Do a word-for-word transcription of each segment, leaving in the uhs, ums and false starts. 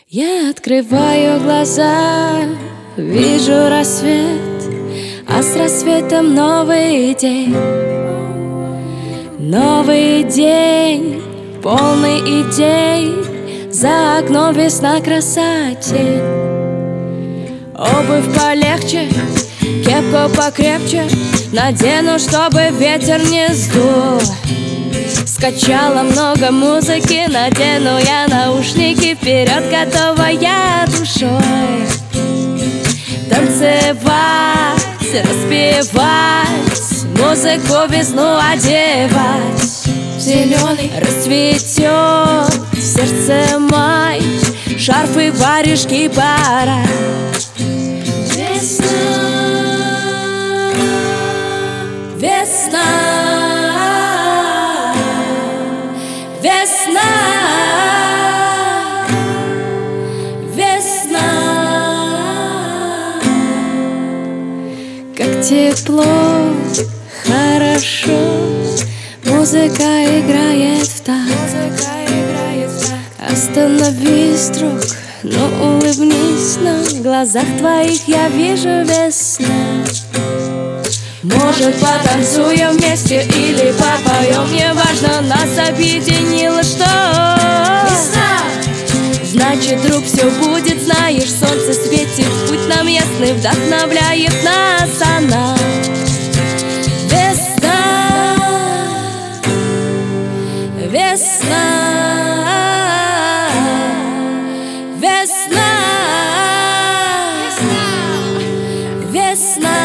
Я открываю глаза, вижу рассвет, а с рассветом новый день. Новый день, полный идей, за окном весна, красоте. Обувь полегче, кепку покрепче надену, чтобы ветер не сдул. Скачала много музыки, надену я наушники, вперед готова я душой танцевать, распевать, музыку весну одевать. Зеленый расцветет сердце май, шарфы, варежки, пора. Весна, весна, весна, весна. Как тепло, хорошо, музыка играет в такт. Остановись, друг, ну улыбнись, но в глазах твоих я вижу весну. Может, потанцуем вместе или попоем, не важно, нас объединило что. Весна! Значит, друг, все будет, знаешь, солнце светит, путь нам ясный, вдохновляет нас она. Весна, весна, весна, весна.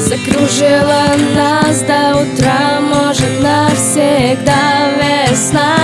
Закружила нас до утра, может, навсегда весна.